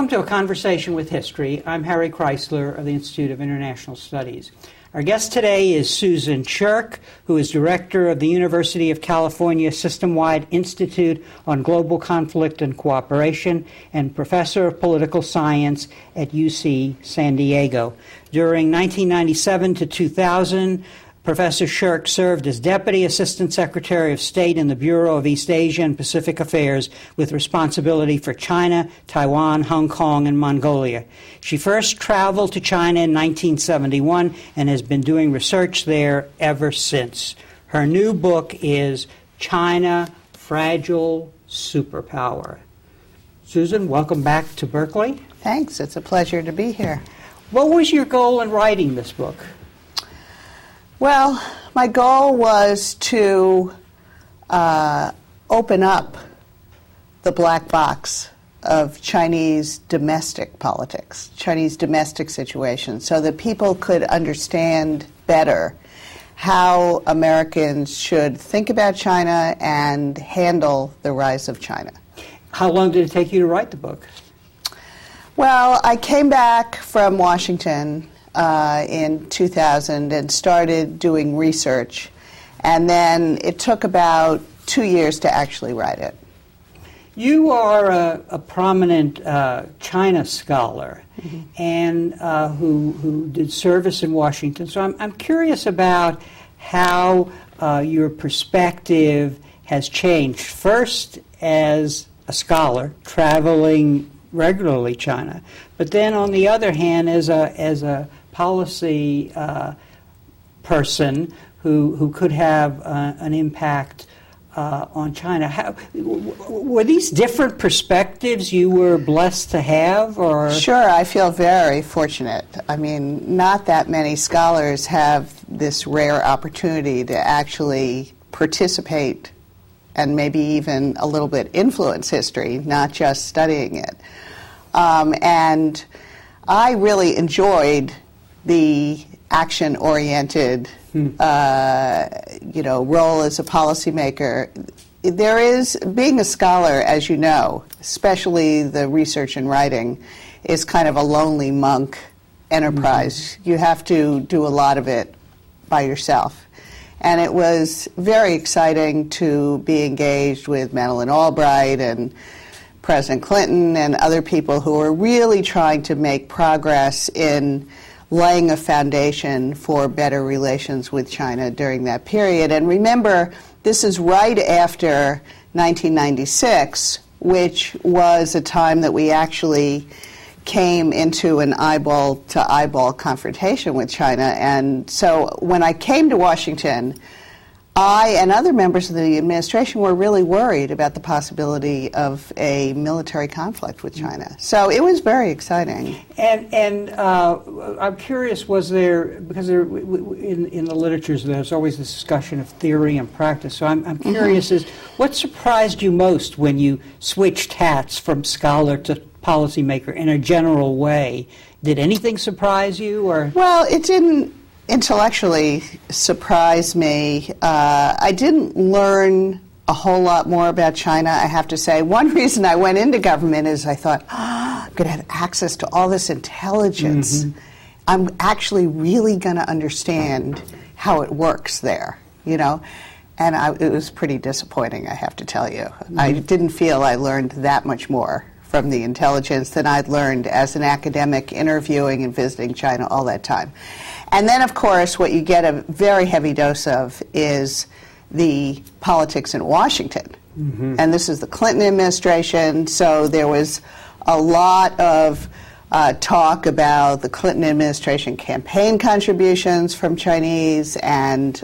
to A Conversation with History. I'm Harry Chrysler of the Institute of International Studies. Our guest today is Susan Shirk, who is director of the University of California System-Wide Institute on Global Conflict and Cooperation and professor of political science at UC San Diego. During 1997 to 2000, Professor Shirk served as Deputy Assistant Secretary of State in the Bureau of East Asia and Pacific Affairs with responsibility for China, Taiwan, Hong Kong, and Mongolia. She first traveled to China in 1971 and has been doing research there ever since. Her new book is China, Fragile Superpower. Susan, welcome back to Berkeley. Thanks. It's a pleasure to be here. What was your goal in writing this book? Well, my goal was to open up the black box of Chinese domestic politics, Chinese domestic situation, so that people could understand better how Americans should think about China and handle the rise of China. How long did it take you to write the book? Well, I came back from Washington in 2000 and started doing research, and then it took about 2 years to actually write it. You are a prominent China scholar, mm-hmm. and who did service in Washington. So I'm curious about how your perspective has changed. First, as a scholar traveling regularly China, but then on the other hand, as a policy person who could have an impact on China. Were these different perspectives you were blessed to have? Or? Sure, I feel very fortunate. I mean, not that many scholars have this rare opportunity to actually participate and maybe even a little bit influence history, not just studying it. And I really enjoyed the action-oriented, role as a policymaker. There is, being a scholar, as you know, especially the research and writing, is kind of a lonely monk enterprise. Mm-hmm. You have to do a lot of it by yourself. And it was very exciting to be engaged with Madeleine Albright and President Clinton and other people who are really trying to make progress in laying a foundation for better relations with China during that period. And remember, this is right after 1996, which was a time that we actually came into an eyeball-to-eyeball confrontation with China. And so when I came to Washington, I and other members of the administration were really worried about the possibility of a military conflict with China. So it was very exciting. And I'm curious, was there, because in the literature there's always this discussion of theory and practice, so I'm curious, is what surprised you most when you switched hats from scholar to policymaker in a general way? Did anything surprise you? Or? Well, it didn't intellectually surprised me. I didn't learn a whole lot more about China, I have to say. One reason I went into government is I thought, I'm going to have access to all this intelligence. Mm-hmm. I'm actually really going to understand how it works there, And it was pretty disappointing, I have to tell you. Mm-hmm. I didn't feel I learned that much more from the intelligence than I'd learned as an academic interviewing and visiting China all that time. And then, of course, what you get a very heavy dose of is the politics in Washington. Mm-hmm. And this is the Clinton administration, so there was a lot of talk about the Clinton administration campaign contributions from Chinese and,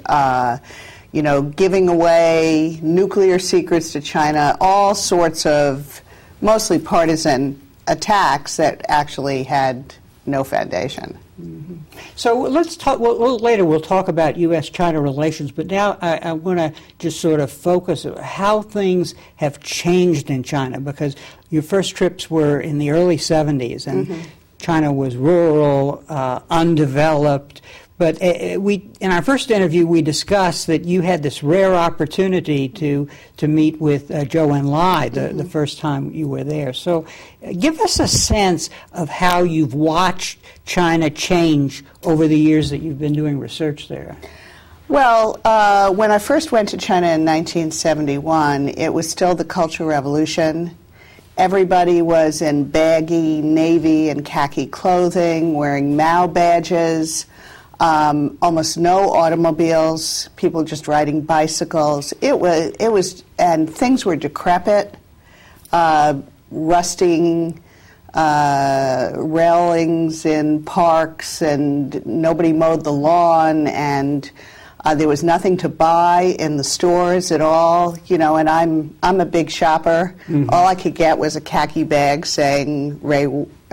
giving away nuclear secrets to China, all sorts of mostly partisan attacks that actually had no foundation. Mm-hmm. So let's talk. Well, later we'll talk about U.S.-China relations, but now I want to just sort of focus on how things have changed in China, because your first trips were in the early 70s, and mm-hmm. China was rural, undeveloped, But we, in our first interview, we discussed that you had this rare opportunity to meet with Zhou Enlai the first time you were there. So give us a sense of how you've watched China change over the years that you've been doing research there. Well, when I first went to China in 1971, it was still the Cultural Revolution. Everybody was in baggy navy and khaki clothing, wearing Mao badges, almost no automobiles, people just riding bicycles. It was, and things were decrepit, rusting railings in parks, and nobody mowed the lawn, and there was nothing to buy in the stores at all, you know, and I'm a big shopper. Mm-hmm. All I could get was a khaki bag saying Wei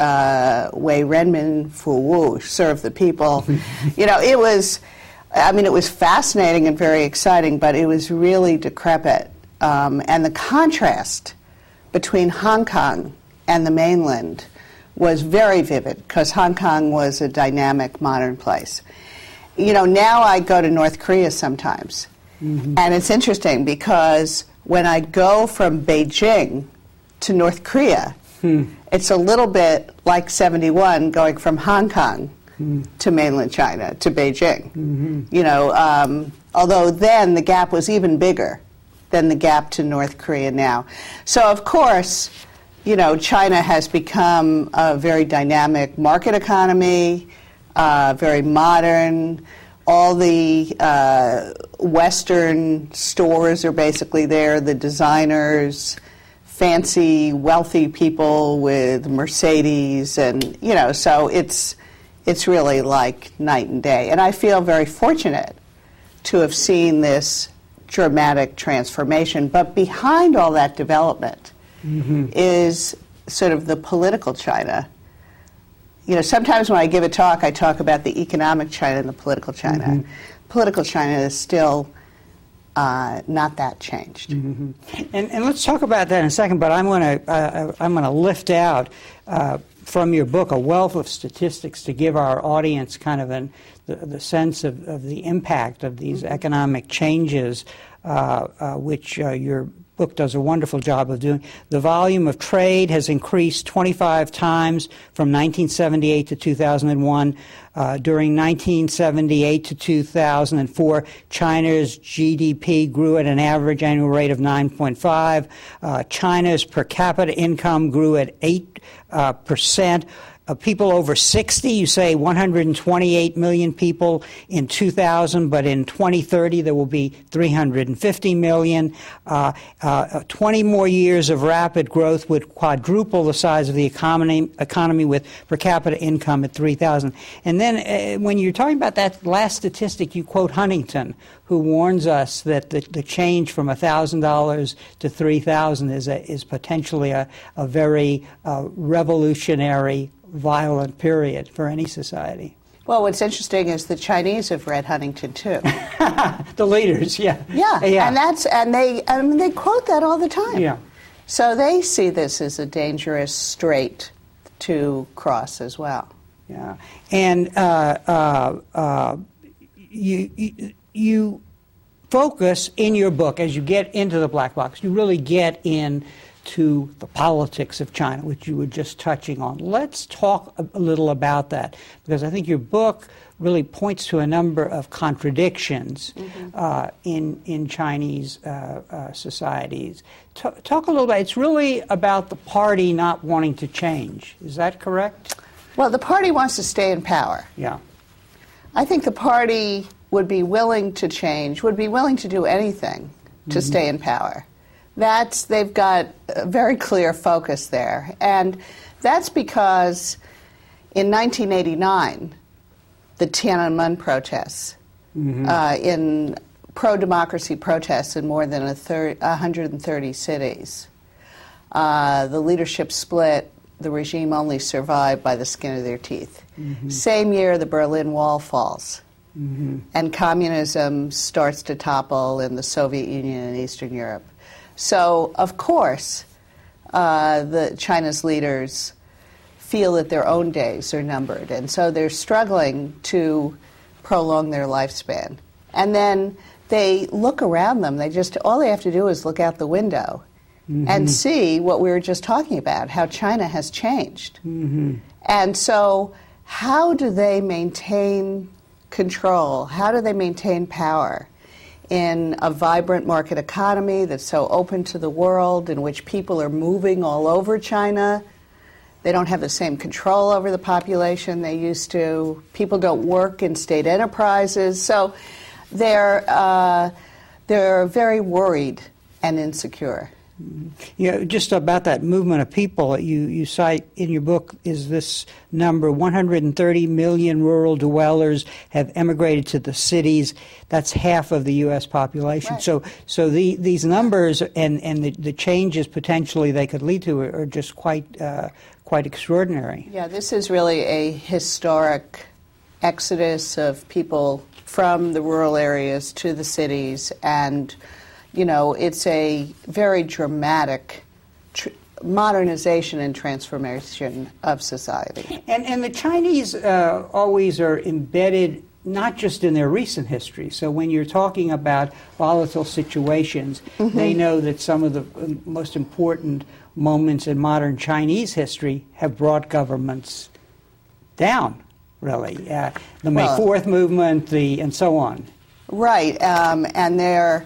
Renmin Fu Wu, serve the people. You know, it was fascinating and very exciting, but it was really decrepit. And the contrast between Hong Kong and the mainland was very vivid, because Hong Kong was a dynamic, modern place. You know, now I go to North Korea sometimes, and it's interesting because when I go from Beijing to North Korea, it's a little bit like 71 going from Hong Kong to mainland China to Beijing. You know, although then the gap was even bigger than the gap to North Korea now. So, of course, you know, China has become a very dynamic market economy, very modern. All the Western stores are basically there, the designers, fancy, wealthy people with Mercedes, and, you know, so it's really like night and day. And I feel very fortunate to have seen this dramatic transformation. But behind all that development is sort of the political China. You know, sometimes when I give a talk, I talk about the economic China and the political China. Political China is still not that changed. And let's talk about that in a second. But I'm going to lift out from your book a wealth of statistics to give our audience kind of the sense of the impact of these economic changes, which your book does a wonderful job of doing. The volume of trade has increased 25 times from 1978 to 2001. During 1978 to 2004, China's GDP grew at an average annual rate of 9.5. China's per capita income grew at 8%. People over 60, you say 128 million people in 2000, but in 2030 there will be 350 million. 20 more years of rapid growth would quadruple the size of the economy with per capita income at 3,000. And then when you're talking about that last statistic, you quote Huntington, who warns us that the change from $1,000 to 3,000 is potentially a very revolutionary, violent period for any society. Well, what's interesting is the Chinese have read Huntington too. The leaders, yeah, and they quote that all the time. Yeah. So they see this as a dangerous strait to cross as well. Yeah, and you focus in your book, as you get into the black box, you really get into the politics of China, which you were just touching on. Let's talk a little about that, because I think your book really points to a number of contradictions in Chinese societies. Talk a little bit. It's really about the party not wanting to change. Is that correct? Well, the party wants to stay in power. Yeah. I think the party would be willing to change, would be willing to do anything to stay in power. They've got a very clear focus there. And that's because in 1989, the Tiananmen protests, in pro-democracy protests in more than 130 cities, the leadership split, the regime only survived by the skin of their teeth. Same year, the Berlin Wall falls. And communism starts to topple in the Soviet Union and Eastern Europe. So, of course, the China's leaders feel that their own days are numbered, and so they're struggling to prolong their lifespan. And then they look around them. All they have to do is look out the window and see what we were just talking about, how China has changed. And so how do they maintain control? How do they maintain power in a vibrant market economy that's so open to the world, in which people are moving all over China? They don't have the same control over the population they used to. People don't work in state enterprises. So they're very worried and insecure. Yeah, just about that movement of people, you cite in your book is this number: 130 million rural dwellers have emigrated to the cities. That's half of the U.S. population. Right. So these numbers and the changes potentially they could lead to are just quite extraordinary. Yeah, this is really a historic exodus of people from the rural areas to the cities, and it's a very dramatic modernization and transformation of society. And the Chinese always are embedded not just in their recent history. So when you're talking about volatile situations, they know that some of the most important moments in modern Chinese history have brought governments down, really. The May 4th movement, and so on. Right, and they're...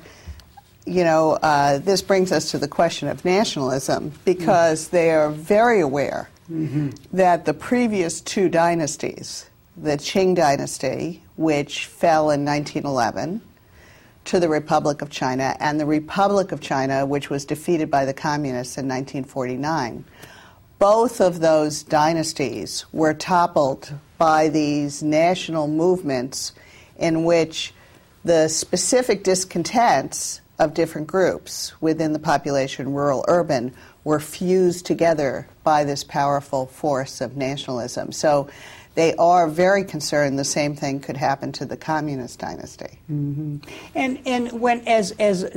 this brings us to the question of nationalism, because they are very aware that the previous two dynasties, the Qing dynasty, which fell in 1911 to the Republic of China, and the Republic of China, which was defeated by the Communists in 1949, both of those dynasties were toppled by these national movements in which the specific discontents of different groups within the population, rural, urban, were fused together by this powerful force of nationalism. So they are very concerned the same thing could happen to the Communist dynasty. And when as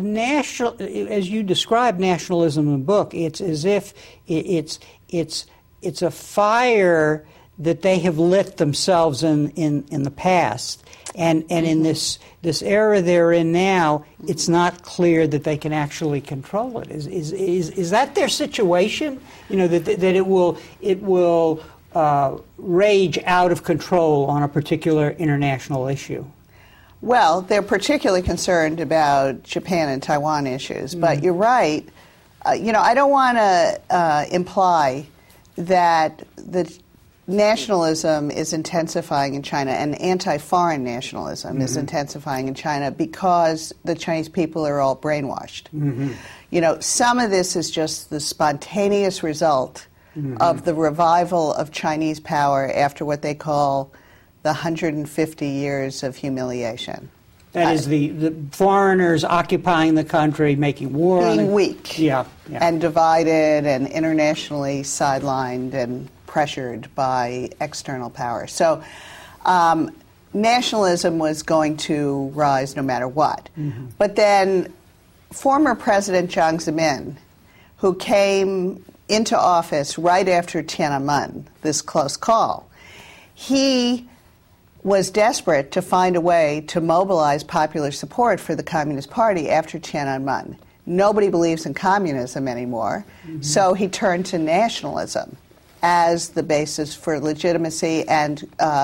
you describe nationalism in the book, it's as if it's a fire that they have lit themselves in the past. And in this era they're in now, it's not clear that they can actually control it. Is that their situation? That it will rage out of control on a particular international issue. Well, they're particularly concerned about Japan and Taiwan issues. But you're right. I don't want to imply that the nationalism is intensifying in China, and anti-foreign nationalism is intensifying in China because the Chinese people are all brainwashed. Some of this is just the spontaneous result of the revival of Chinese power after what they call the 150 years of humiliation. That is the foreigners occupying the country, making war. Being weak. Yeah. And divided and internationally sidelined and pressured by external power. So nationalism was going to rise no matter what. But then former President Jiang Zemin, who came into office right after Tiananmen, this close call, he was desperate to find a way to mobilize popular support for the Communist Party after Tiananmen. Nobody believes in communism anymore, so he turned to nationalism as the basis for legitimacy, and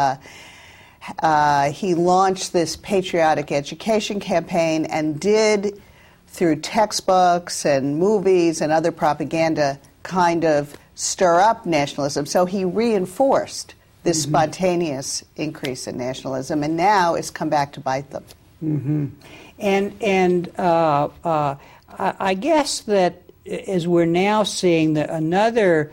he launched this patriotic education campaign and did, through textbooks and movies and other propaganda, kind of stir up nationalism. So he reinforced this spontaneous increase in nationalism, and now it's come back to bite them. And I guess that as we're now seeing that another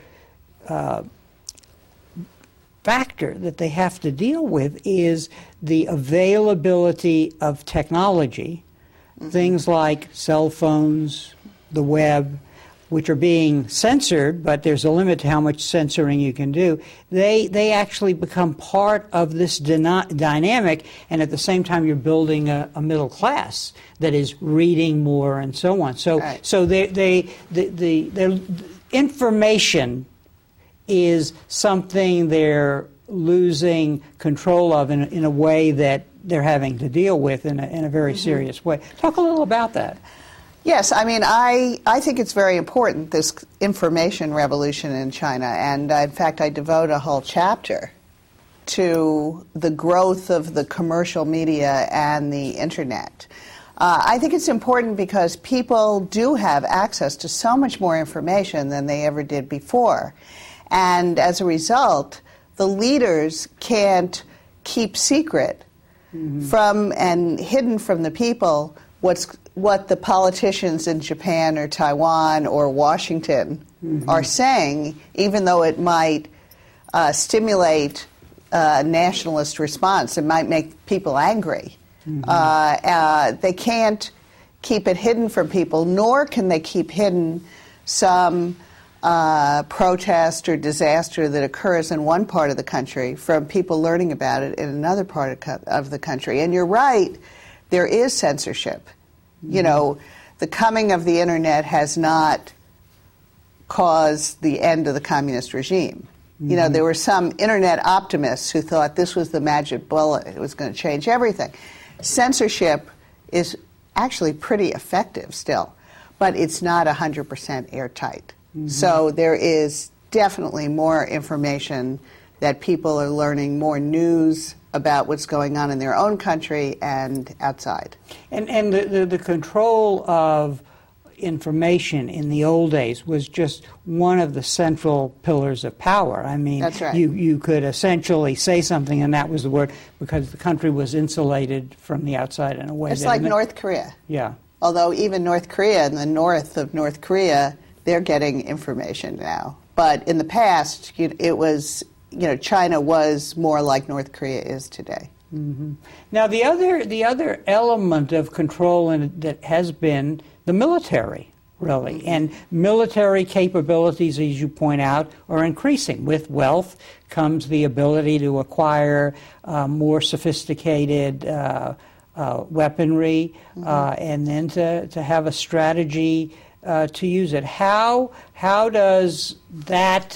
factor that they have to deal with is the availability of technology, things like cell phones, the web, which are being censored, but there's a limit to how much censoring you can do. They actually become part of this dynamic, and at the same time you're building a middle class that is reading more and so on. So the information is something they're losing control of in a way that they're having to deal with in a very serious way. Talk a little about that. Yes, I mean, I think it's very important, this information revolution in China, and in fact I devote a whole chapter to the growth of the commercial media and the Internet. I think it's important because people do have access to so much more information than they ever did before. And as a result, the leaders can't keep secret from and hidden from the people what the politicians in Japan or Taiwan or Washington are saying, even though it might stimulate a nationalist response. It might make people angry. They can't keep it hidden from people, nor can they keep hidden some protest or disaster that occurs in one part of the country from people learning about it in another part of the country. And you're right, there is censorship. You know, the coming of the Internet has not caused the end of the communist regime. You know, there were some Internet optimists who thought this was the magic bullet. It was going to change everything. Censorship is actually pretty effective still, but it's not 100% airtight. So there is definitely more information that people are learning, more news about what's going on in their own country and outside. And the control of information in the old days was just one of the central pillars of power. I mean, that's right. You could essentially say something and that was the word because the country was insulated from the outside in a way. It's like North Korea. Yeah. Although even North Korea, in the north of North Korea, they're getting information now. But in the past, it was, China was more like North Korea is today. Now, the other element of control that has been the military, really. And military capabilities, as you point out, are increasing. With wealth comes the ability to acquire more sophisticated weaponry and then to have a strategy to use it. How does that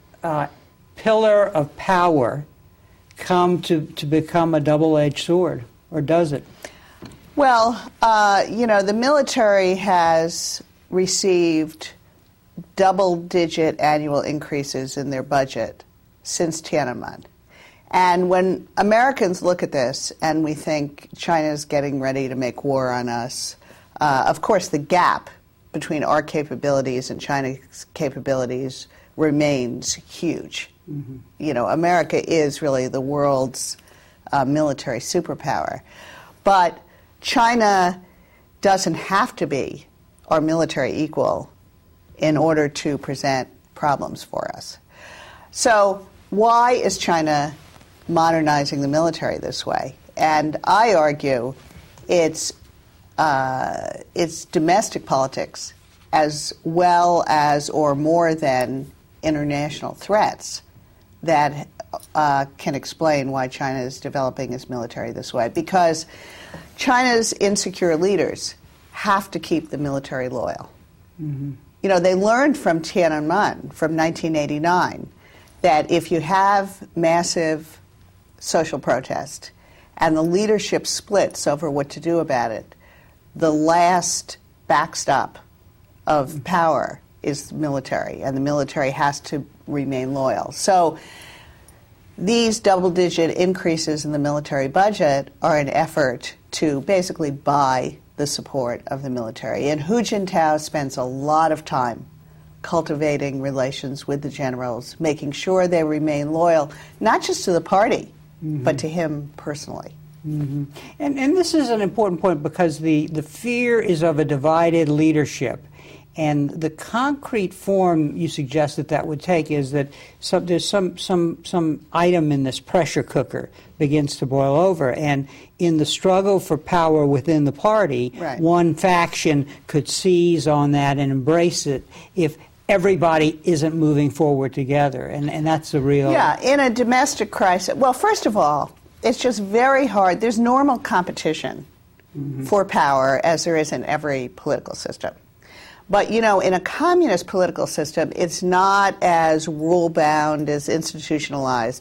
pillar of power come to become a double-edged sword, or does it? Well, the military has received double-digit annual increases in their budget since Tiananmen. And when Americans look at this and we think China's getting ready to make war on us, of course the gap between our capabilities and China's capabilities remains huge. America is really the world's military superpower. But China doesn't have to be our military equal in order to present problems for us. So why is China modernizing the military this way? And I argue it's domestic politics as well as or more than international threats that can explain why China is developing its military this way. Because China's insecure leaders have to keep the military loyal. They learned from Tiananmen from 1989 that if you have massive social protest and the leadership splits over what to do about it, the last backstop of power is military, and the military has to remain loyal. So these double-digit increases in the military budget are an effort to basically buy the support of the military. And Hu Jintao spends a lot of time cultivating relations with the generals, making sure they remain loyal, not just to the party, but to him personally. And this is an important point because the fear is of a divided leadership. And the concrete form you suggest that would take is that there's some item in this pressure cooker begins to boil over. And in the struggle for power within the party, one faction could seize on that and embrace it if everybody isn't moving forward together. And that's the real... Yeah, in a domestic crisis. Well, first of all, it's just very hard. There's normal competition for power as there is in every political system. But, in a communist political system, it's not as rule-bound, as institutionalized.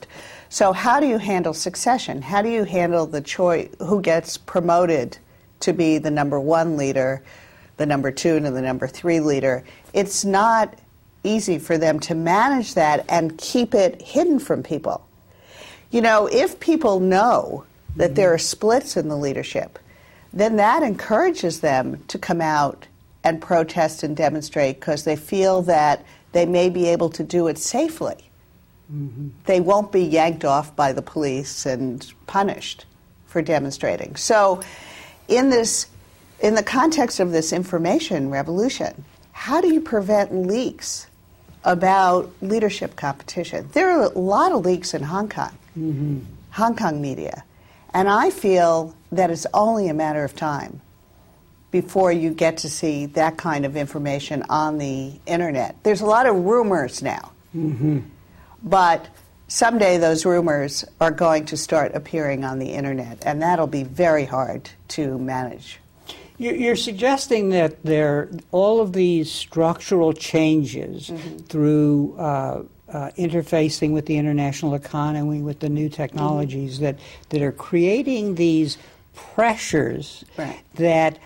So how do you handle succession? How do you handle the choice, who gets promoted to be the number one leader, the number two, and the number three leader? It's not easy for them to manage that and keep it hidden from people. You know, if people know that there are splits in the leadership, then that encourages them to come out and protest and demonstrate because they feel that they may be able to do it safely. Mm-hmm. They won't be yanked off by the police and punished for demonstrating. So in the context of this information revolution, how do you prevent leaks about leadership competition? There are a lot of leaks in Hong Kong, Hong Kong media. And I feel that it's only a matter of time before you get to see that kind of information on the internet. There's a lot of rumors now. But someday those rumors are going to start appearing on the internet, and that'll be very hard to manage. You're suggesting that all of these structural changes through interfacing with the international economy, with the new technologies that are creating these pressures that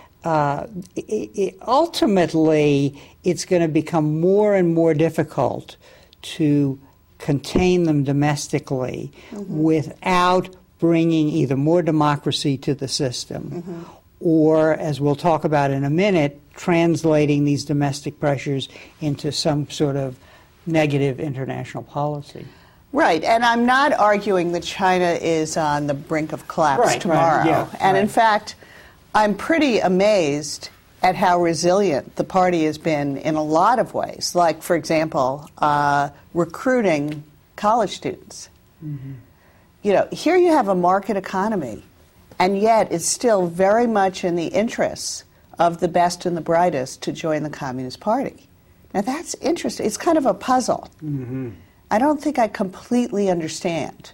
ultimately it's going to become more and more difficult to contain them domestically without bringing either more democracy to the system or, as we'll talk about in a minute, translating these domestic pressures into some sort of negative international policy. Right, and I'm not arguing that China is on the brink of collapse tomorrow. And in fact, I'm pretty amazed at how resilient the party has been in a lot of ways, like, for example, recruiting college students. You know, here you have a market economy, and yet it's still very much in the interests of the best and the brightest to join the Communist Party. Now, that's interesting. It's kind of a puzzle. I don't think I completely understand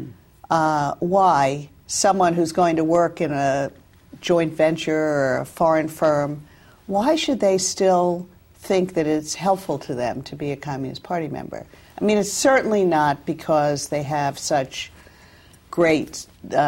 why someone who's going to work in a joint venture or a foreign firm, why should they still think that it's helpful to them to be a Communist Party member? I mean, it's certainly not because they have such great,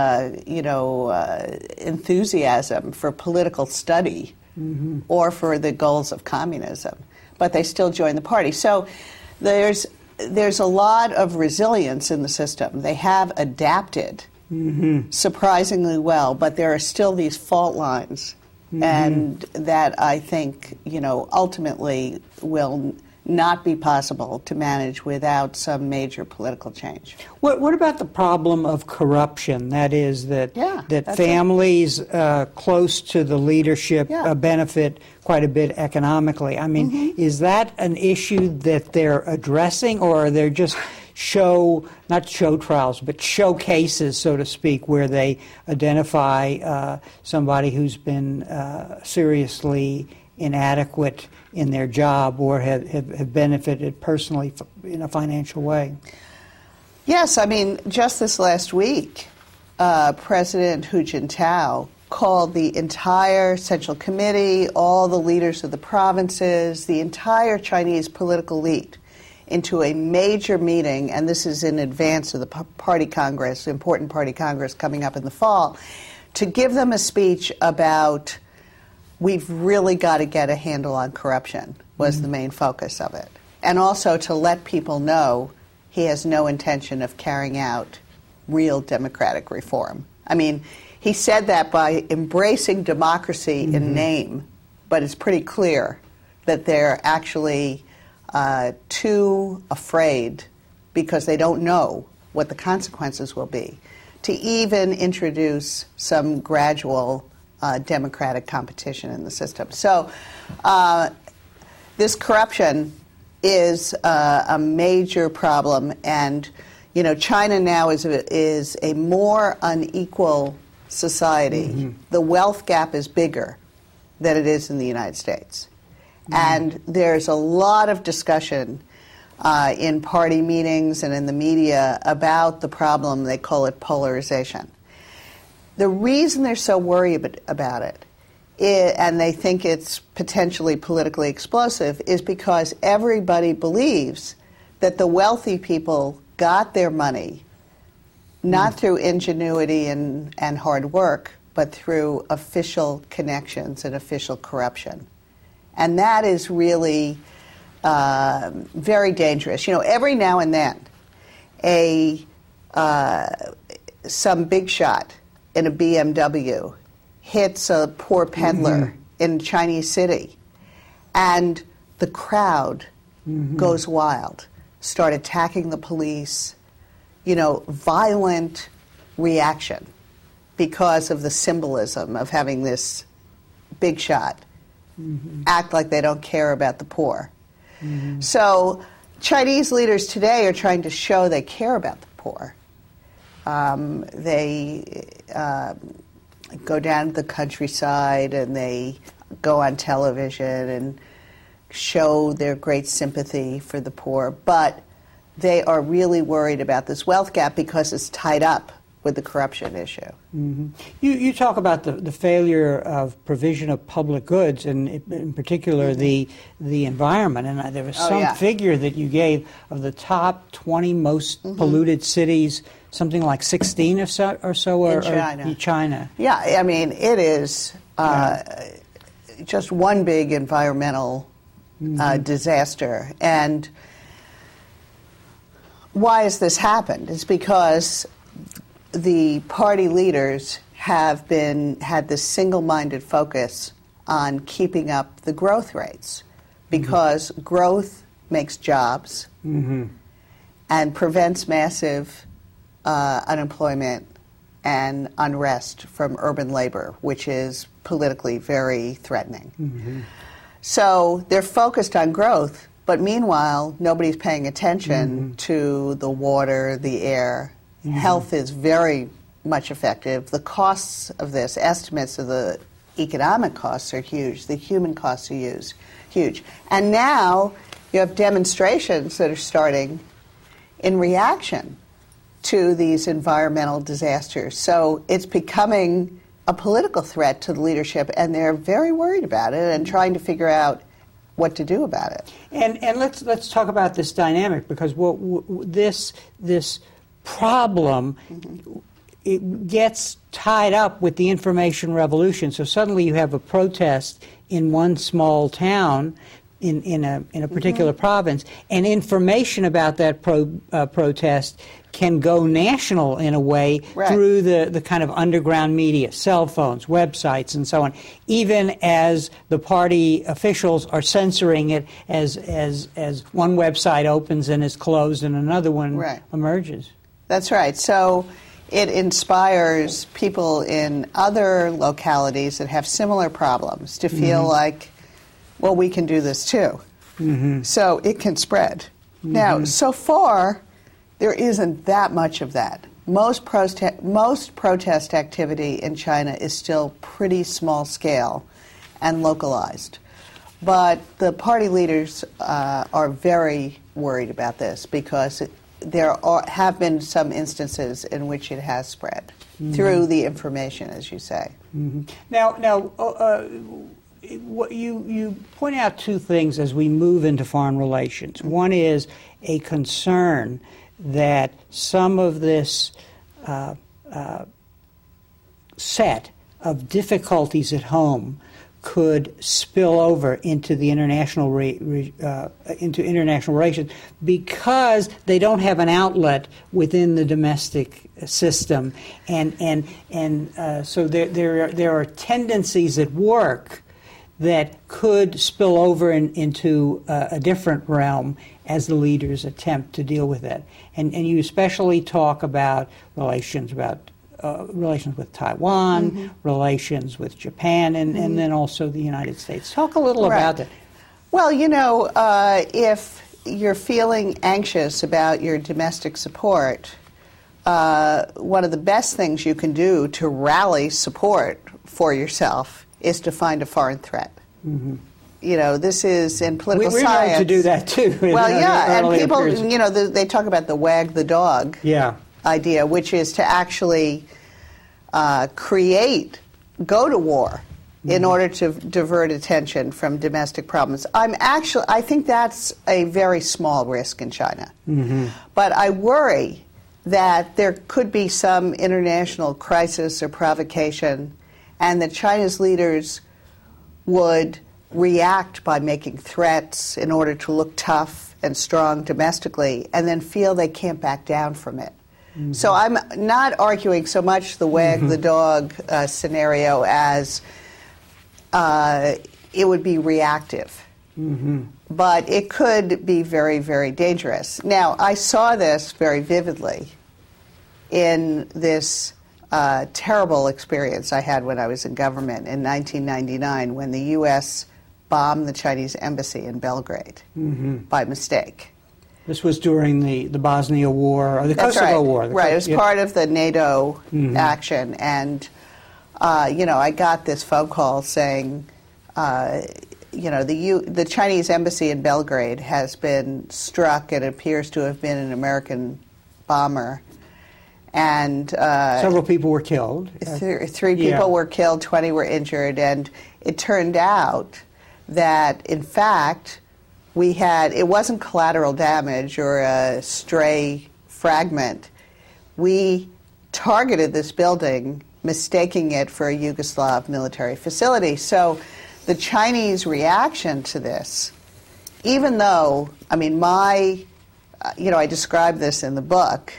enthusiasm for political study or for the goals of communism, but they still join the party. So there's a lot of resilience in the system. They have adapted surprisingly well, but there are still these fault lines, and that I think, ultimately will not be possible to manage without some major political change. What about the problem of corruption? That is, that families close to the leadership benefit quite a bit economically. I mean, is that an issue that they're addressing, or are they just not show trials, but showcases, so to speak, where they identify somebody who's been seriously inadequate in their job or have benefited personally in a financial way? Yes, I mean, just this last week, President Hu Jintao called the entire Central Committee, all the leaders of the provinces, the entire Chinese political elite into a major meeting, and this is in advance of the party congress, important party congress coming up in the fall, to give them a speech about we've really got to get a handle on corruption was the main focus of it. And also to let people know he has no intention of carrying out real democratic reform. I mean, he said that by embracing democracy in name, but it's pretty clear that they're actually too afraid, because they don't know what the consequences will be, to even introduce some gradual democratic competition in the system. So this corruption is a major problem, and China now is a more unequal society. The wealth gap is bigger than it is in the United States. And there's a lot of discussion in party meetings and in the media about the problem, they call it polarization. The reason they're so worried about it, and they think it's potentially politically explosive, is because everybody believes that the wealthy people got their money not through ingenuity and hard work, but through official connections and official corruption. And that is really very dangerous. You know, every now and then, some big shot in a BMW hits a poor peddler in Chinese city, and the crowd goes wild, start attacking the police, you know, violent reaction because of the symbolism of having this big shot act like they don't care about the poor. So Chinese leaders today are trying to show they care about the poor. They go down to the countryside and they go on television and show their great sympathy for the poor, but they are really worried about this wealth gap because it's tied up with the corruption issue. You talk about the failure of provision of public goods, and in particular the environment. And there was some figure that you gave of the top 20 most polluted cities, something like 16 or so in China. Yeah, I mean, it is just one big environmental disaster. And why has this happened? It's because the party leaders have had this single-minded focus on keeping up the growth rates, because growth makes jobs and prevents massive unemployment and unrest from urban labor, which is politically very threatening. So they're focused on growth, but meanwhile, nobody's paying attention to the water, the air. Health is very much affected. The costs of this, estimates of the economic costs are huge. The human costs are huge. And now you have demonstrations that are starting in reaction to these environmental disasters. So it's becoming a political threat to the leadership, and they're very worried about it and trying to figure out what to do about it. And let's talk about this dynamic, because this problem, it gets tied up with the information revolution. So suddenly you have a protest in one small town in a particular province, and information about that protest can go national in a way through the kind of underground media, cell phones, websites, and so on, even as the party officials are censoring it as one website opens and is closed and another one emerges. That's right. So it inspires people in other localities that have similar problems to feel like, well, we can do this too. So it can spread. Now, so far, there isn't that much of that. Most protest activity in China is still pretty small scale and localized. But the party leaders are very worried about this, because there have been some instances in which it has spread through the information, as you say. Now, you point out two things as we move into foreign relations. One is a concern that some of this set of difficulties at home could spill over into the international relations, because they don't have an outlet within the domestic system, and so there are tendencies at work that could spill over into a different realm as the leaders attempt to deal with it. And you especially talk about relations with Taiwan, relations with Japan, and then also the United States. Talk a little about that. Well, you know, if you're feeling anxious about your domestic support, one of the best things you can do to rally support for yourself is to find a foreign threat. You know, this is in political science. We learned to do that too. Well, and people, you know, they talk about the wag the dog idea, which is to actually go to war in order to divert attention from domestic problems. I think that's a very small risk in China. But I worry that there could be some international crisis or provocation, and that China's leaders would react by making threats in order to look tough and strong domestically, and then feel they can't back down from it. Mm-hmm. So I'm not arguing so much the wag the dog scenario as it would be reactive. Mm-hmm. But it could be very, very dangerous. Now, I saw this very vividly in this terrible experience I had when I was in government in 1999 when the U.S. bombed the Chinese embassy in Belgrade by mistake. This was during the Bosnia War, or the Kosovo War. Right, it was part of the NATO action. And, I got this phone call saying, the Chinese embassy in Belgrade has been struck. It appears to have been an American bomber. And several people were killed. Three people were killed, 20 were injured. And it turned out that, in fact, it wasn't collateral damage or a stray fragment. We targeted this building, mistaking it for a Yugoslav military facility. So the Chinese reaction to this, even though, I described this in the book,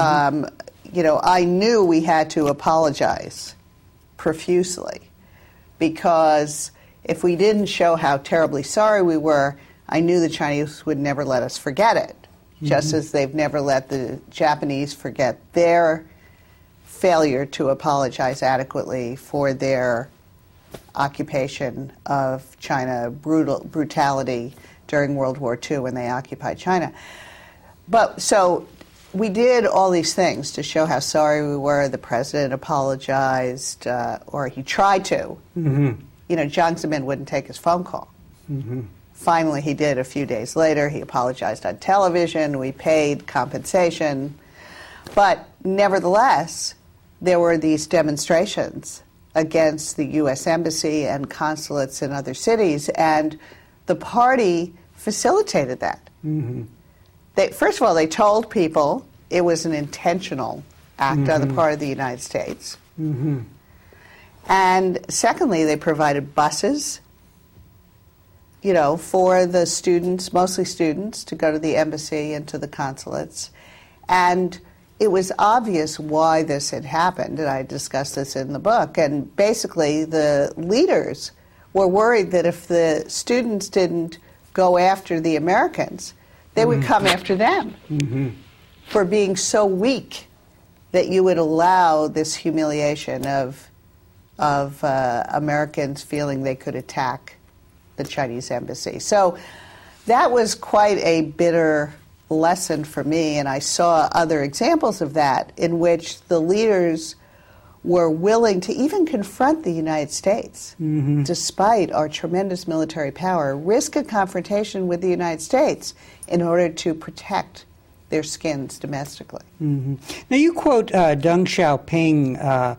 I knew we had to apologize profusely, because if we didn't show how terribly sorry we were, I knew the Chinese would never let us forget it, just as they've never let the Japanese forget their failure to apologize adequately for their occupation of China, brutality during World War II when they occupied China. But so we did all these things to show how sorry we were. The president apologized, or he tried to. Jiang Zemin wouldn't take his phone call. Finally, he did a few days later. He apologized on television. We paid compensation. But nevertheless, there were these demonstrations against the U.S. Embassy and consulates in other cities, and the party facilitated that. First of all, they told people it was an intentional act on the part of the United States. And secondly, they provided buses, for the students, mostly students, to go to the embassy and to the consulates. And it was obvious why this had happened, and I discussed this in the book. And basically, the leaders were worried that if the students didn't go after the Americans, they would come after them for being so weak that you would allow this humiliation of Americans feeling they could attack the Chinese embassy. So that was quite a bitter lesson for me, and I saw other examples of that in which the leaders were willing to even confront the United States, despite our tremendous military power, risk a confrontation with the United States in order to protect their skins domestically. Now you quote Deng Xiaoping,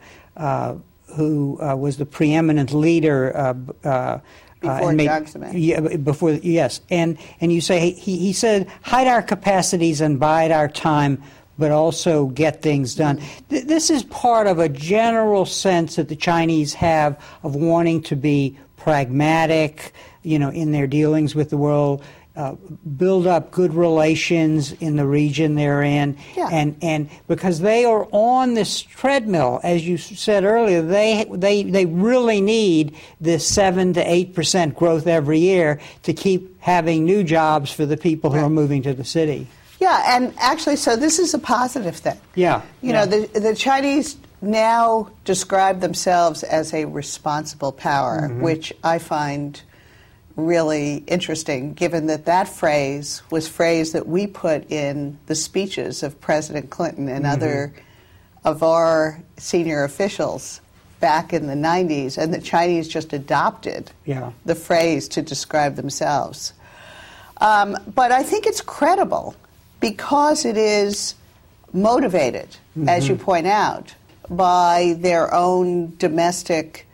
who was the preeminent leader before Jiang Zemin. Yes, and you say he said, hide our capacities and bide our time, but also get things done. This is part of a general sense that the Chinese have of wanting to be pragmatic, in their dealings with the world, build up good relations in the region they're in, and because they are on this treadmill, as you said earlier, they really need this 7 to 8% growth every year to keep having new jobs for the people who are moving to the city. Yeah, and actually, so this is a positive thing. Yeah. The Chinese now describe themselves as a responsible power, which I find really interesting, given that phrase was phrase that we put in the speeches of President Clinton and other of our senior officials back in the 90s, and the Chinese just adopted the phrase to describe themselves. But I think it's credible because it is motivated, as you point out, by their own domestic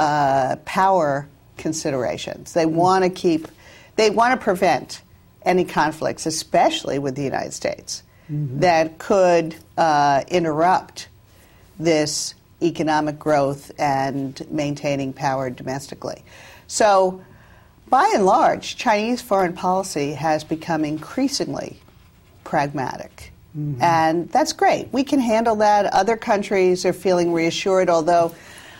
power considerations. They want to prevent any conflicts, especially with the United States. that could interrupt this economic growth and maintaining power domestically. So, by and large, Chinese foreign policy has become increasingly pragmatic. And that's great. We can handle that. Other countries are feeling reassured, although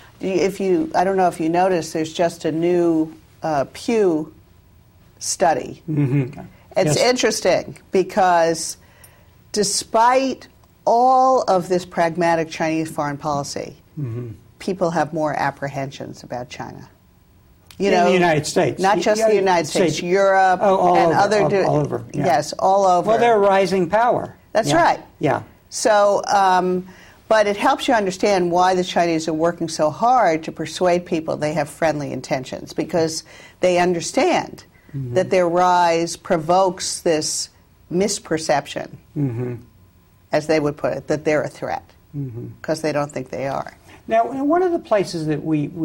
I don't know if you noticed, there's just a new Pew study. It's interesting because despite all of this pragmatic Chinese foreign policy, people have more apprehensions about China. In the United States. Not just the United States, Europe and all over. Yeah. Yes, all over. Well, they're a rising power. That's right. Yeah. So, but it helps you understand why the Chinese are working so hard to persuade people they have friendly intentions, because they understand that their rise provokes this misperception, as they would put it, that they're a threat, because they don't think they are. Now, one of the places that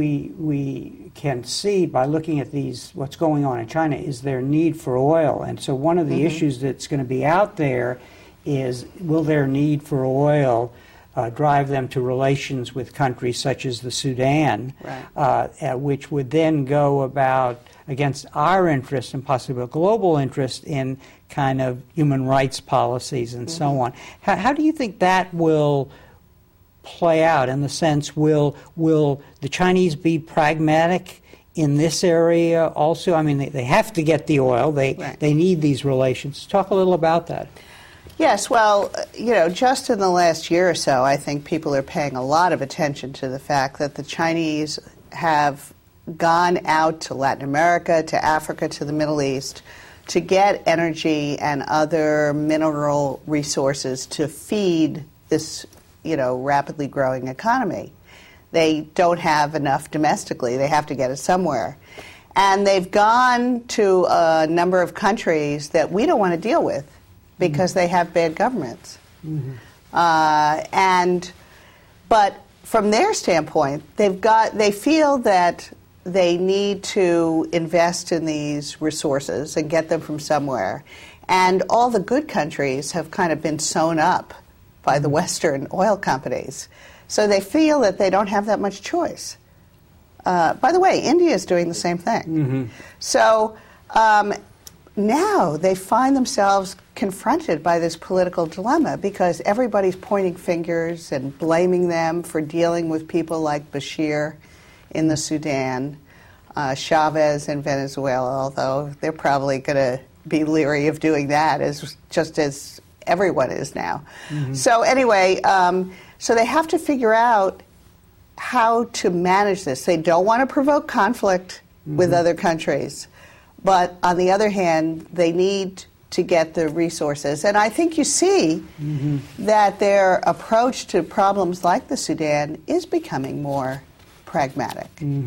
we can see by looking at what's going on in China is their need for oil. And so one of the issues that's going to be out there is, will their need for oil drive them to relations with countries such as the Sudan, which would then go about against our interest and possibly a global interest in kind of human rights policies and so on. How do you think that will play out, in the sense, will the Chinese be pragmatic in this area also? I mean, they have to get the oil. They need these relations. Talk a little about that. Yes, well, just in the last year or so, I think people are paying a lot of attention to the fact that the Chinese have gone out to Latin America, to Africa, to the Middle East to get energy and other mineral resources to feed this rapidly growing economy. They don't have enough domestically. They have to get it somewhere. And they've gone to a number of countries that we don't want to deal with because they have bad governments. But from their standpoint, they feel that they need to invest in these resources and get them from somewhere. And all the good countries have kind of been sewn up by the Western oil companies. So they feel that they don't have that much choice. By the way, India is doing the same thing. So now they find themselves confronted by this political dilemma because everybody's pointing fingers and blaming them for dealing with people like Bashir in the Sudan, Chavez in Venezuela, although they're probably going to be leery of doing that, just as everyone is now. So anyway, so they have to figure out how to manage this. They don't want to provoke conflict with other countries, but on the other hand, they need to get the resources. And I think you see that their approach to problems like the Sudan is becoming more pragmatic.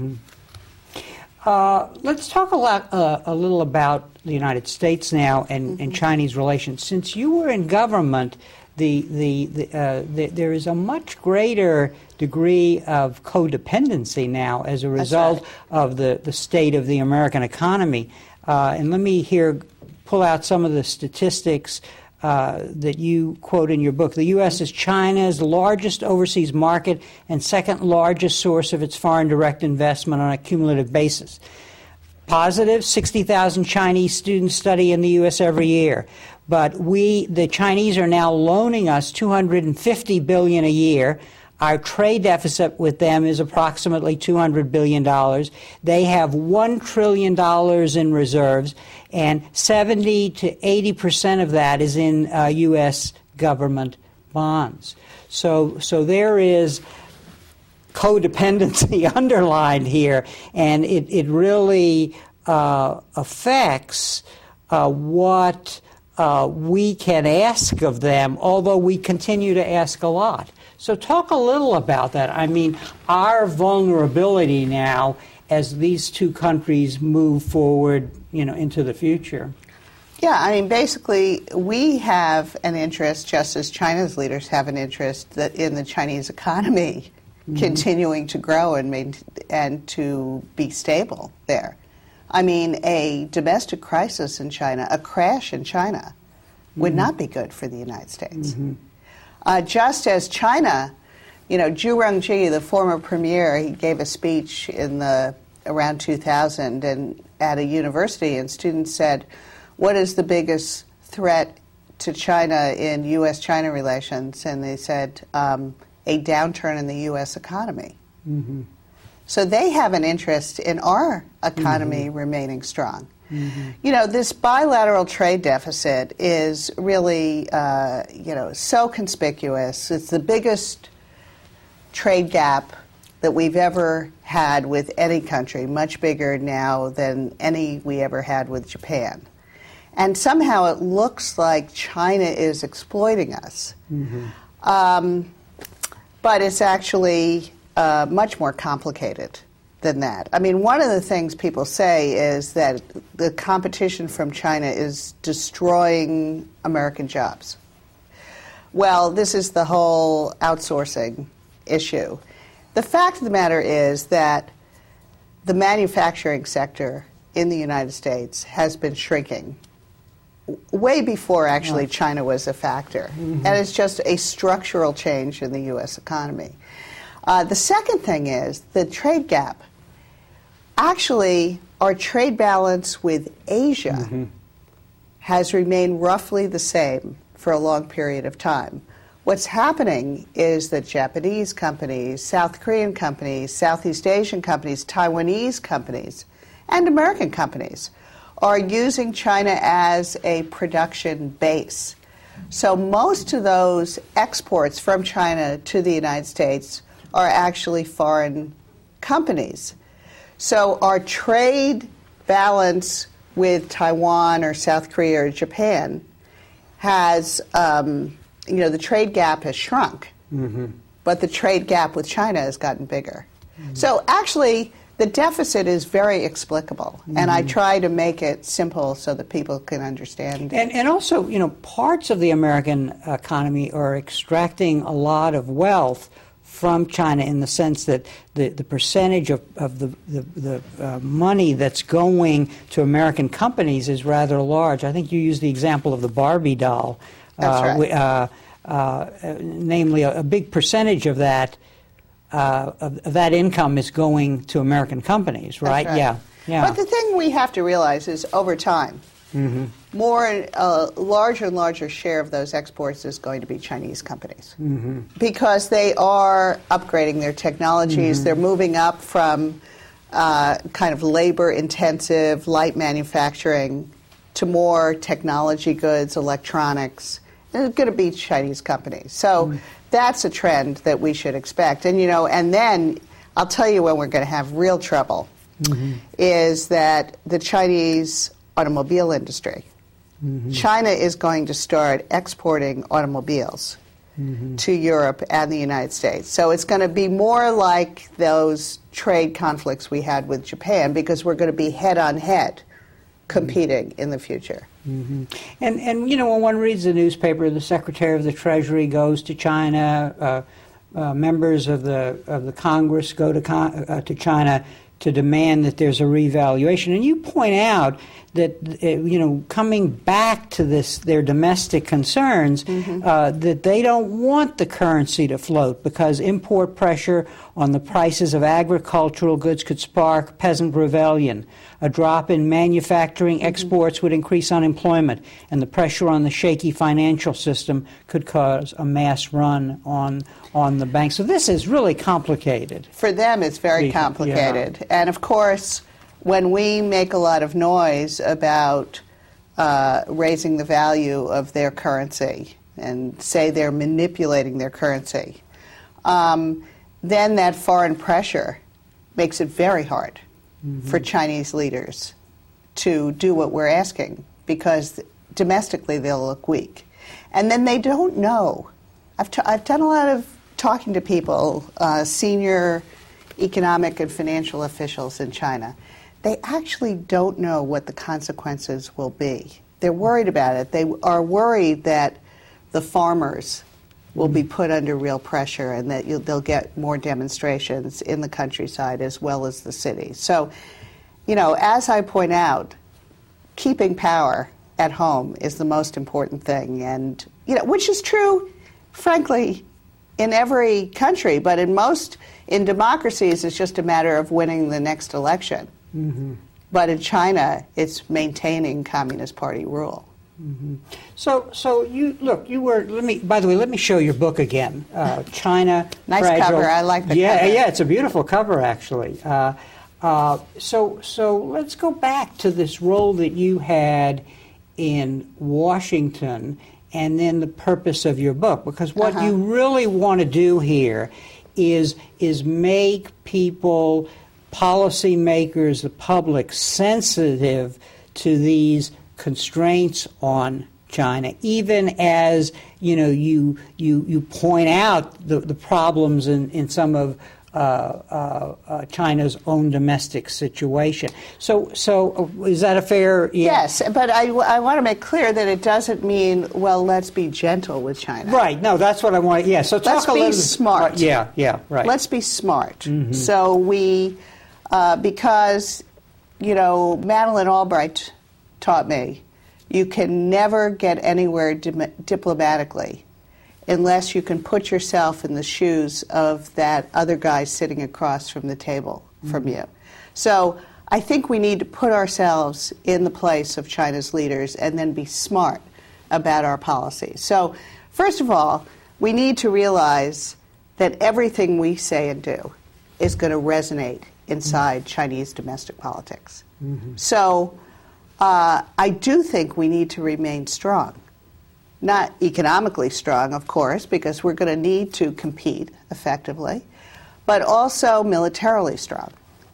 Let's talk a little about the United States now and Chinese relations. Since you were in government, there is a much greater degree of codependency now as a result of the state of the American economy. And let me pull out some of the statistics that you quote in your book. The U.S. is China's largest overseas market and second largest source of its foreign direct investment on a cumulative basis. Positive, 60,000 Chinese students study in the U.S. every year. But the Chinese are now loaning us $250 billion a year. Our trade deficit with them is approximately $200 billion. They have $1 trillion in reserves, and 70 to 80% of that is in U.S. government bonds. So there is codependency underlined here, and it really affects what we can ask of them, although we continue to ask a lot. So talk a little about that. I mean, our vulnerability now as these two countries move forward, into the future. Yeah, I mean, basically, we have an interest, just as China's leaders have an interest, that in the Chinese economy continuing to grow and to be stable there. I mean, a domestic crisis in China, a crash in China, would not be good for the United States. Just as China, Zhu Rongji, the former premier, he gave a speech in around 2000 and at a university, and students said, what is the biggest threat to China in U.S.-China relations? And they said, a downturn in the U.S. economy. So they have an interest in our economy remaining strong. This bilateral trade deficit is really, so conspicuous. It's the biggest trade gap that we've ever had with any country, much bigger now than any we ever had with Japan. And somehow it looks like China is exploiting us. But it's actually much more complicated than that. I mean, one of the things people say is that the competition from China is destroying American jobs. Well, this is the whole outsourcing issue. The fact of the matter is that the manufacturing sector in the United States has been shrinking way before actually China was a factor. And it's just a structural change in the U.S. economy. The second thing is the trade gap. Actually, our trade balance with Asia has remained roughly the same for a long period of time. What's happening is that Japanese companies, South Korean companies, Southeast Asian companies, Taiwanese companies, and American companies are using China as a production base. So most of those exports from China to the United States are actually foreign companies. So our trade balance with Taiwan or South Korea or Japan has, the trade gap has shrunk, but the trade gap with China has gotten bigger. So actually, the deficit is very explicable, and I try to make it simple so that people can understand it. And also, parts of the American economy are extracting a lot of wealth from China in the sense that the percentage of the money that's going to American companies is rather large. I think you used the example of the Barbie doll. That's right. Namely, a big percentage of that income is going to American companies, right? That's right. Yeah. But the thing we have to realize is over time, a larger and larger share of those exports is going to be Chinese companies because they are upgrading their technologies. They're moving up from kind of labor-intensive, light manufacturing to more technology goods, electronics. It's going to be Chinese companies. So that's a trend that we should expect. And, and then I'll tell you when we're going to have real trouble is that the Chinese automobile industry. China is going to start exporting automobiles to Europe and the United States. So it's going to be more like those trade conflicts we had with Japan because we're going to be head-on-head competing in the future. And when one reads the newspaper, the Secretary of the Treasury goes to China, members of the Congress go to China to demand that there's a revaluation. And you point out that, coming back to their domestic concerns, that they don't want the currency to float because import pressure on the prices of agricultural goods could spark peasant rebellion. A drop in manufacturing exports would increase unemployment, and the pressure on the shaky financial system could cause a mass run on the banks. So this is really complicated. For them, it's very complicated. Yeah. And of course, when we make a lot of noise about raising the value of their currency and say they're manipulating their currency, then that foreign pressure makes it very hard for Chinese leaders to do what we're asking because domestically they'll look weak. And then they don't know. I've done a lot of talking to people, senior economic and financial officials in China. They actually don't know what the consequences will be. They're worried about it. They are worried that the farmers will be put under real pressure and that they'll get more demonstrations in the countryside as well as the cities. So, as I point out, keeping power at home is the most important thing, and which is true, frankly, in every country, but in democracies, it's just a matter of winning the next election. Mm-hmm. But in China, it's maintaining Communist Party rule. Mm-hmm. So you were. By the way, let me show your book again. China. Nice Fragile. cover. I like the cover. Yeah, it's a beautiful cover, actually. So let's go back to this role that you had in Washington, and then the purpose of your book, because what you really want to do here is make people, policymakers, the public, sensitive to these constraints on China, even as you point out the problems in some of China's own domestic situation. So is that a fair? Yeah. Yes, but I want to make clear that it doesn't mean, well, let's be gentle with China. Right. No, that's what I want. Yeah. So talk let's be smart. Yeah. Right. Let's be smart. Mm-hmm. So we, because Madeleine Albright taught me, you can never get anywhere diplomatically unless you can put yourself in the shoes of that other guy sitting across from the table from you. So I think we need to put ourselves in the place of China's leaders and then be smart about our policies. So first of all, we need to realize that everything we say and do is going to resonate inside Chinese domestic politics. Mm-hmm. So I do think we need to remain strong. Not economically strong, of course, because we're going to need to compete effectively, but also militarily strong.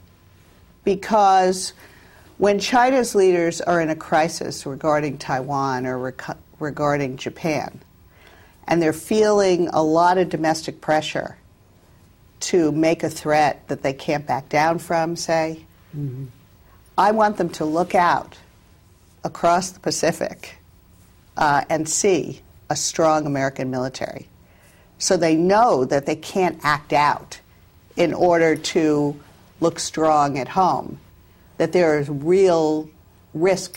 Because when China's leaders are in a crisis regarding Taiwan or regarding Japan, and they're feeling a lot of domestic pressure to make a threat that they can't back down from, say, mm-hmm. I want them to look out across the Pacific and see a strong American military. So they know that they can't act out in order to look strong at home, that there is real risk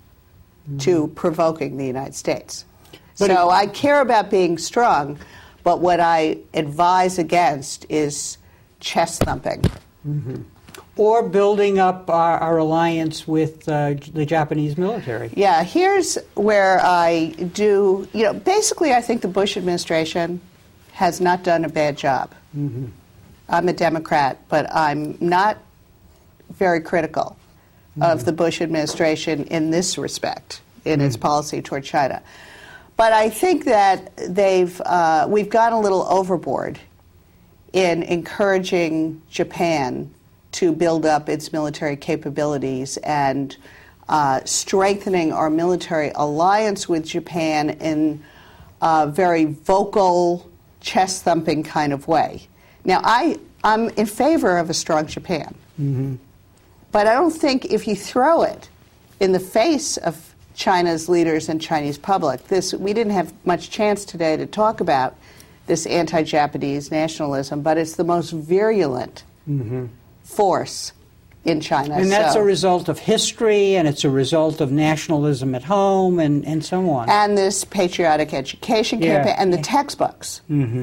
to provoking the United States. So I care about being strong, but what I advise against is chest thumping. Mm-hmm. Or building up our alliance with the Japanese military. Yeah, here's where I do, basically I think the Bush administration has not done a bad job. Mm-hmm. I'm a Democrat, but I'm not very critical of the Bush administration in this respect, in its policy toward China. But I think that we've gone a little overboard in encouraging Japan to build up its military capabilities and strengthening our military alliance with Japan in a very vocal, chest-thumping kind of way. Now, I'm in favor of a strong Japan. Mm-hmm. But I don't think if you throw it in the face of China's leaders and Chinese public, we didn't have much chance today to talk about this anti-Japanese nationalism, but it's the most virulent force in China. And that's a result of history, and it's a result of nationalism at home, and so on. And this patriotic education campaign, and the textbooks. Mm-hmm.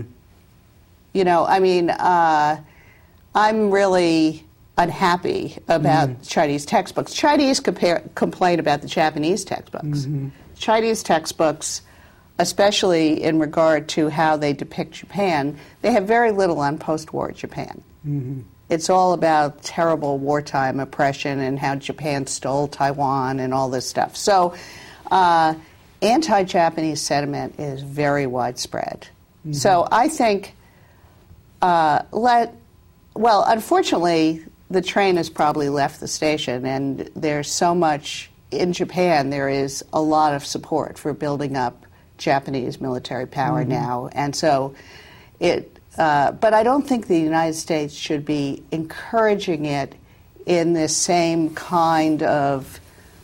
I'm really unhappy about Chinese textbooks. Chinese complain about the Japanese textbooks. Mm-hmm. Chinese textbooks, especially in regard to how they depict Japan, they have very little on post-war Japan. Mm-hmm. It's all about terrible wartime oppression and how Japan stole Taiwan and all this stuff. So anti-Japanese sentiment is very widespread. Mm-hmm. So I think, unfortunately, the train has probably left the station, and there's so much in Japan. There is a lot of support for building up Japanese military power now, and so but I don't think the United States should be encouraging it in this same kind of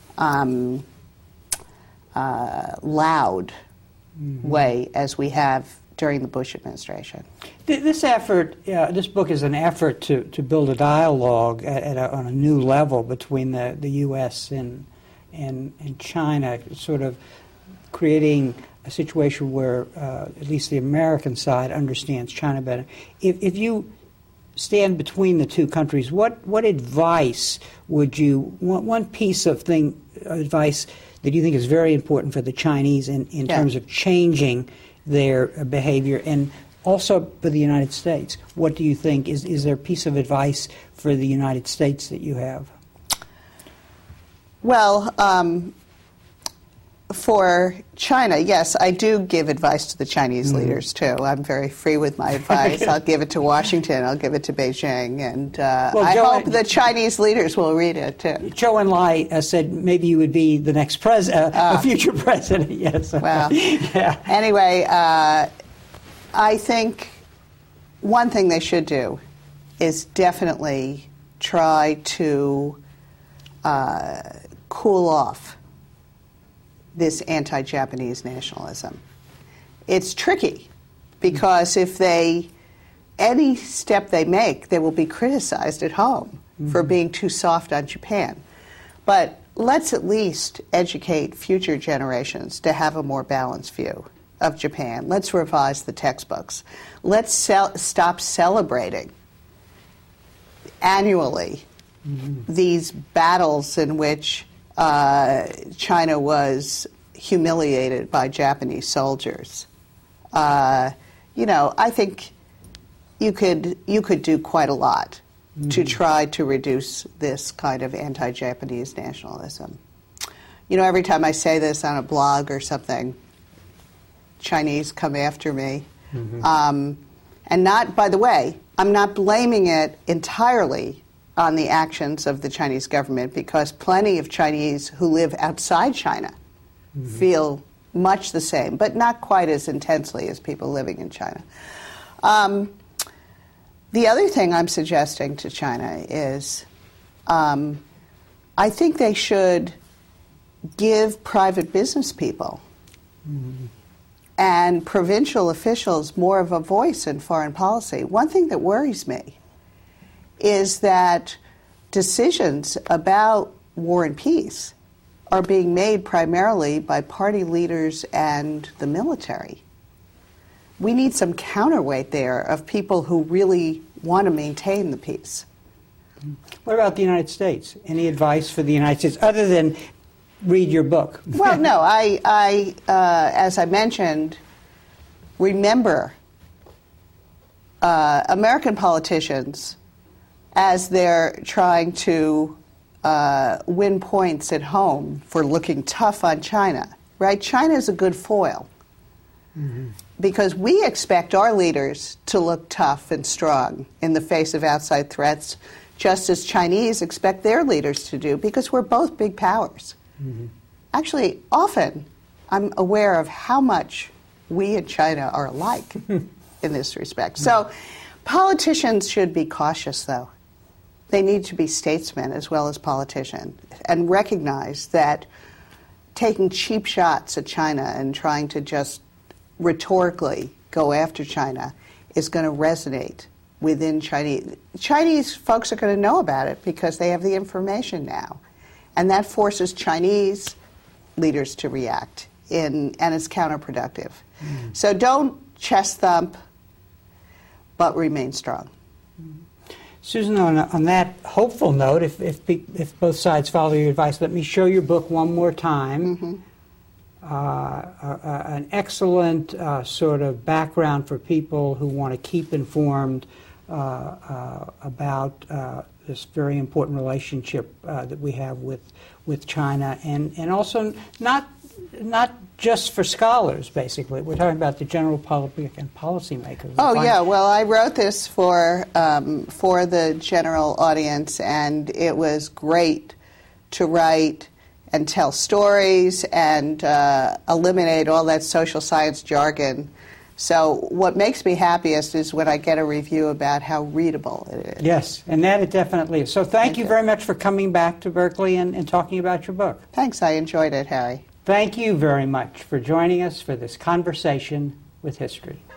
loud way as we have during the Bush administration. This effort, this book is an effort to build a dialogue on a new level between the U.S. and and China, sort of creating a situation where at least the American side understands China better. If you stand between the two countries, what advice would you, one piece of advice that you think is very important for the Chinese in terms of changing their behavior, and also for the United States? What do you think? Is there a piece of advice for the United States that you have? Well, for China, yes, I do give advice to the Chinese leaders, too. I'm very free with my advice. I'll give it to Washington. I'll give it to Beijing. And I hope the Chinese leaders will read it, too. Zhou Enlai said maybe you would be the next a future president. Yes. Well, yeah. Anyway, I think one thing they should do is definitely try to cool off this anti-Japanese nationalism. It's tricky because if any step they make, they will be criticized at home for being too soft on Japan. But let's at least educate future generations to have a more balanced view of Japan. Let's revise the textbooks. Let's stop celebrating annually these battles in which China was humiliated by Japanese soldiers. I think you could do quite a lot to try to reduce this kind of anti-Japanese nationalism. Every time I say this on a blog or something, Chinese come after me. And not, by the way, I'm not blaming it entirely on the actions of the Chinese government, because plenty of Chinese who live outside China feel much the same, but not quite as intensely as people living in China. The other thing I'm suggesting to China is I think they should give private business people and provincial officials more of a voice in foreign policy. One thing that worries me is that decisions about war and peace are being made primarily by party leaders and the military. We need some counterweight there of people who really want to maintain the peace. What about the United States? Any advice for the United States other than read your book? Well, no, I as I mentioned, remember American politicians, as they're trying to win points at home for looking tough on China, right? China is a good foil because we expect our leaders to look tough and strong in the face of outside threats, just as Chinese expect their leaders to do, because we're both big powers. Actually, often I'm aware of how much we and China are alike in this respect. So politicians should be cautious, though. They need to be statesmen as well as politicians and recognize that taking cheap shots at China and trying to just rhetorically go after China is going to resonate within Chinese. Chinese folks are going to know about it because they have the information now. And that forces Chinese leaders to react, and it's counterproductive. So don't chest thump, but remain strong. Susan, on that hopeful note, if both sides follow your advice, let me show your book one more time. An excellent sort of background for people who want to keep informed about this very important relationship that we have with China, and also not just for scholars, basically. We're talking about the general public and policymakers. Oh, yeah. Well, I wrote this for the general audience, and it was great to write and tell stories and eliminate all that social science jargon. So what makes me happiest is when I get a review about how readable it is. Yes, and that it definitely is. So thank you very much for coming back to Berkeley and talking about your book. Thanks. I enjoyed it, Harry. Thank you very much for joining us for this conversation with history.